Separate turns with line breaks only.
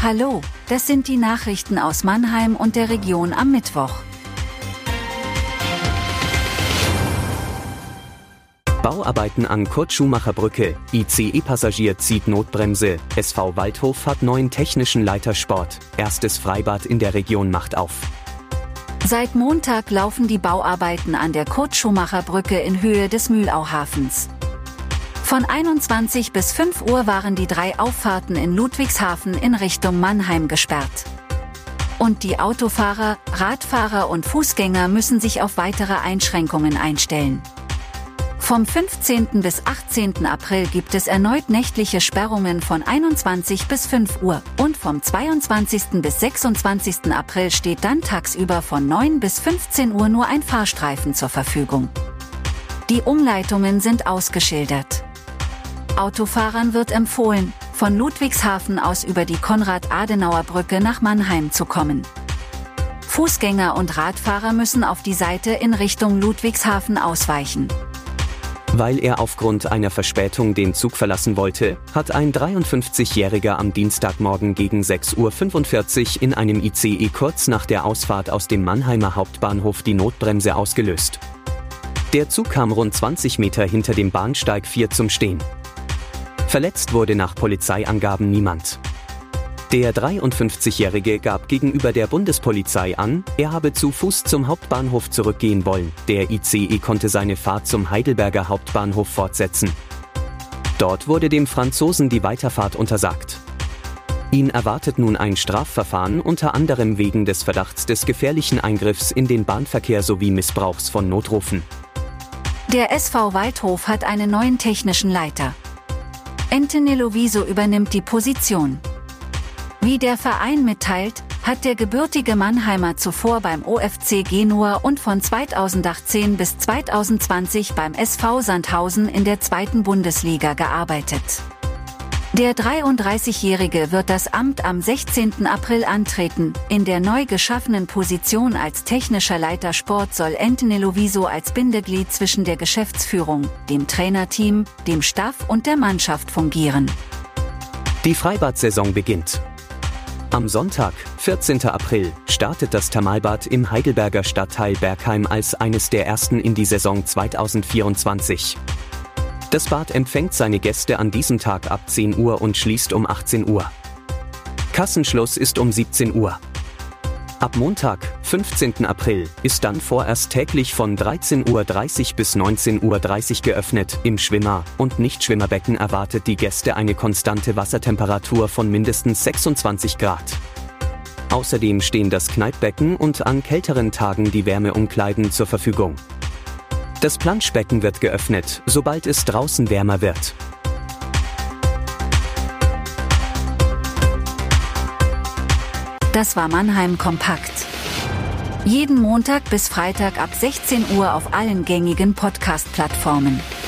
Hallo, das sind die Nachrichten aus Mannheim und der Region am Mittwoch.
Bauarbeiten an Kurt-Schumacher-Brücke, ICE-Passagier zieht Notbremse, SV Waldhof hat neuen technischen Leitersport, erstes Freibad in der Region macht auf.
Seit Montag laufen die Bauarbeiten an der Kurt-Schumacher-Brücke in Höhe des Mühlauhafens. Von 21 bis 5 Uhr waren die 3 Auffahrten in Ludwigshafen in Richtung Mannheim gesperrt. Und die Autofahrer, Radfahrer und Fußgänger müssen sich auf weitere Einschränkungen einstellen. Vom 15. bis 18. April gibt es erneut nächtliche Sperrungen von 21 bis 5 Uhr und vom 22. bis 26. April steht dann tagsüber von 9 bis 15 Uhr nur ein Fahrstreifen zur Verfügung. Die Umleitungen sind ausgeschildert. Autofahrern wird empfohlen, von Ludwigshafen aus über die Konrad-Adenauer-Brücke nach Mannheim zu kommen. Fußgänger und Radfahrer müssen auf die Seite in Richtung Ludwigshafen ausweichen.
Weil er aufgrund einer Verspätung den Zug verlassen wollte, hat ein 53-Jähriger am Dienstagmorgen gegen 6:45 Uhr in einem ICE kurz nach der Ausfahrt aus dem Mannheimer Hauptbahnhof die Notbremse ausgelöst. Der Zug kam rund 20 Meter hinter dem Bahnsteig 4 zum Stehen. Verletzt wurde nach Polizeiangaben niemand. Der 53-Jährige gab gegenüber der Bundespolizei an, er habe zu Fuß zum Hauptbahnhof zurückgehen wollen. Der ICE konnte seine Fahrt zum Heidelberger Hauptbahnhof fortsetzen. Dort wurde dem Franzosen die Weiterfahrt untersagt. Ihn erwartet nun ein Strafverfahren, unter anderem wegen des Verdachts des gefährlichen Eingriffs in den Bahnverkehr sowie Missbrauchs von Notrufen.
Der SV Waldhof hat einen neuen technischen Leiter. Anthony Loviso übernimmt die Position. Wie der Verein mitteilt, hat der gebürtige Mannheimer zuvor beim OFC Genua und von 2018 bis 2020 beim SV Sandhausen in der 2. Bundesliga gearbeitet. Der 33-Jährige wird das Amt am 16. April antreten. In der neu geschaffenen Position als technischer Leiter Sport soll Anthony Loviso als Bindeglied zwischen der Geschäftsführung, dem Trainerteam, dem Staff und der Mannschaft fungieren.
Die Freibad-Saison beginnt. Am Sonntag, 14. April, startet das Thermalbad im Heidelberger Stadtteil Bergheim als eines der ersten in die Saison 2024. Das Bad empfängt seine Gäste an diesem Tag ab 10 Uhr und schließt um 18 Uhr. Kassenschluss ist um 17 Uhr. Ab Montag, 15. April, ist dann vorerst täglich von 13:30 Uhr bis 19:30 Uhr geöffnet. Im Schwimmer- und Nichtschwimmerbecken erwartet die Gäste eine konstante Wassertemperatur von mindestens 26 Grad. Außerdem stehen das Kneippbecken und an kälteren Tagen die Wärmeumkleiden zur Verfügung. Das Planschbecken wird geöffnet, sobald es draußen wärmer wird.
Das war Mannheim Kompakt. Jeden Montag bis Freitag ab 16 Uhr auf allen gängigen Podcast-Plattformen.